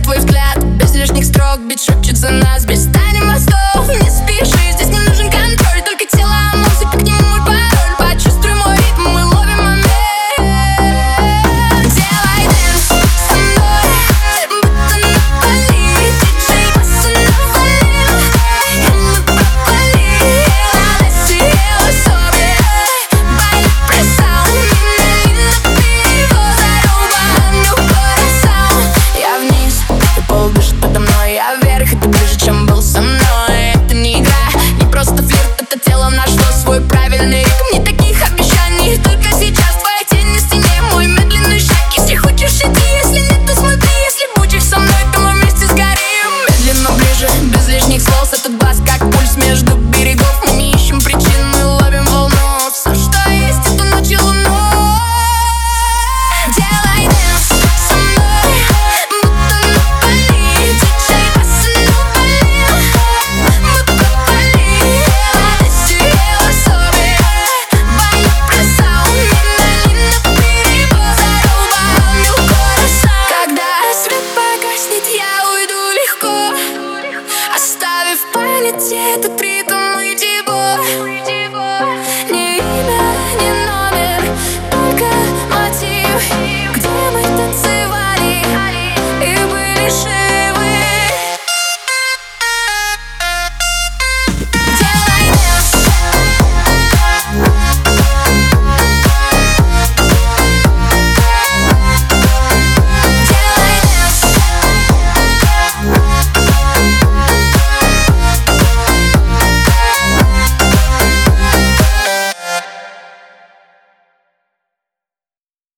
цепляет твой взгляд. Без лишних строк бит шепчет за нас. Без тайны мостов, не спеши. Здесь не нужен контроль, только тело, музыка, к нему мой пароль. Почувствуй мой ритм, мы ловим момент. Делай дэнс со мной, будто на Бали. Диджей босса навалил, и мы пропали. Надо сиела sobie, baila pressão. Menina perigosa, rouba meu coração. Я вниз, и пол дышит подо мной. Я вверх, и ты ближе, чем был со мной. Это не игра, не просто флирт. Это тело нашло свой правильный ритм. Не таких обещаний, только сейчас твоя тень на стене. Мой медленный шаг, если хочешь иди. Если нет, то смотри, если будешь со мной, то мы вместе сгорим. Медленно ближе, без лишних слов. Этот бас как пульс между берегов. Мы не ищем причин, мы ловим волну. Все, что есть, это ночь и луну. Делай дэнс со мной, будто на Бали. Диджей босса навалил, мы пропали. Надо сиела sobie, baila pressão. Menina perigosa, rouba meu coração. Когда свет погаснет, я уйду легко, оставив в памяти этот